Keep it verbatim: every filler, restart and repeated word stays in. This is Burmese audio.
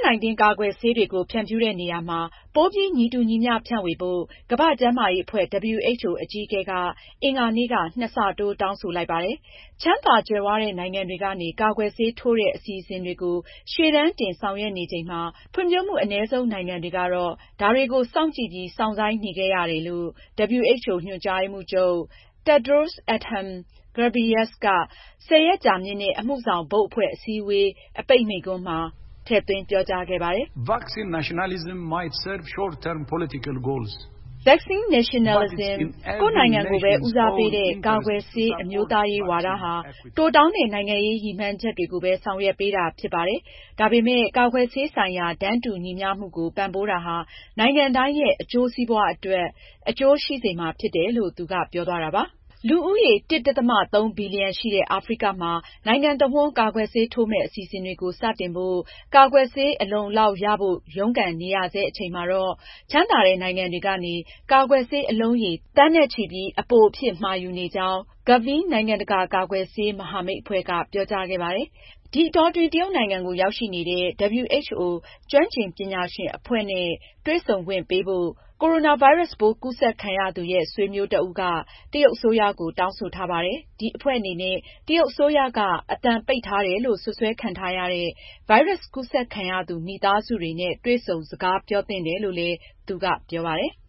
nineteen ကာကွယ်ဆေးတွေကို ဖြန့်ဖြူးတဲ့နေရာမှာ ပိုပြီးညီတူညီမျှဖြန့်ဝေဖို့ ကမ္ဘာ့ကျန်းမာရေးအဖွဲ့ W H O အကြီးအကဲက အင်္ဂါနေ့က နှစ်ဆတိုး တောင်းဆိုလိုက်ပါတယ်။ ချမ်းသာကြွယ်ဝတဲ့နိုင်ငံတွေကနေ ကာကွယ်ဆေးထိုးတဲ့အစီအစဉ်တွေကို ရှေ့တန်းတင်ဆောင်ရွက်နေချိန်မှာ ဖွံ့ဖြိုးမှုအနည်းဆုံးနိုင်ငံတွေကတော့ ဒါတွေကို စောင့်ကြည့်ပြီး စောင့်ဆိုင်းနေခဲ့ရတယ်လို့ W H O ညွှန်ကြားရေးမှူးချုပ် Tedros Adhanom Ghebreyesus က ဆယ်ရက်ကြာမြင့်တဲ့ အမှုဆောင်ဘုတ်အဖွဲ့အစည်းအဝေး အပိတ်မိန့်ခွန်းမှာ ထည့်သွင်းပြောကြားခဲ့ပါတယ်။ Vaccine nationalism might serve short-term political goals. Vaccine nationalism ကိုယ့်နိုင်ငံကိုပဲ ဦးစားပေးတဲ့ ကာကွယ်ဆေးအမျိုးသားရေးဝါဒဟာ တိုတောင်းတဲ့နိုင်ငံရေးရည်မှန်းချက်တွေကိုပဲ ဆောင်ရွက်ပေးတာဖြစ်ပါတယ်။ ဒါပေမဲ့ ကာကွယ်ဆေးဆိုင်ရာ တန်းတူညီမျှမှုကို ပံ့ပိုးတာဟာ နိုင်ငံတိုင်းရဲ့ အကျိုးစီးပွားအတွက် အကျိုးရှိစေမှာဖြစ်တယ်လို့ သူကပြောသွားတာပါ။ လူဦးရေ တစ် ဒသမ သုံး ဘီလီယံရှိတဲ့ အာဖရိကမှာ နိုင်ငံတဝှမ်း ကာကွယ်ဆေးထိုးမယ့် အစီအစဉ်တွေကို စတင်ဖို့ ကာကွယ်ဆေးအလုံအလောက်ရဖို့ ရုန်းကန်နေရဆဲအချိန်မှာတော့ ချမ်းသာတဲ့နိုင်ငံတွေကနေ ကာကွယ်ဆေးအလုံးရေ သန်းနဲ့ချီပြီး အပိုအဖြစ်မှာယူနေကြောင်း Gavi နိုင်ငံတကာကာကွယ်ဆေးမဟာမိတ်အဖွဲ့က ပြောကြားခဲ့ပါတယ်။ ဒီအတောအတွင်း တရုတ်နိုင်ငံကို ရောက်ရှိနေတဲ့ W H O ကျွမ်းကျင်ပညာရှင်အဖွဲ့နဲ့ တွေ့ဆုံခွင့်ပေးဖို့ ကိုရိုနာဗိုင်းရပ်စ်ပိုး ကူးစက်ခံရသူရဲ့ ဆွေမျိုးတဦးက တရုတ်အစိုးရကို တောင်းဆိုထားပါတယ်။ ဒီအဖွဲ့အနေနဲ့ တရုတ်အစိုးရက အသံပိတ်ထားတယ်လို့ စွပ်စွဲခံထားရတဲ့ ဗိုင်းရပ်စ်ကူးစက်ခံရသူ မိသားစုတွေနဲ့ တွေ့ဆုံစကားပြောသင့်တယ်လို့လည်း သူကပြောပါတယ်။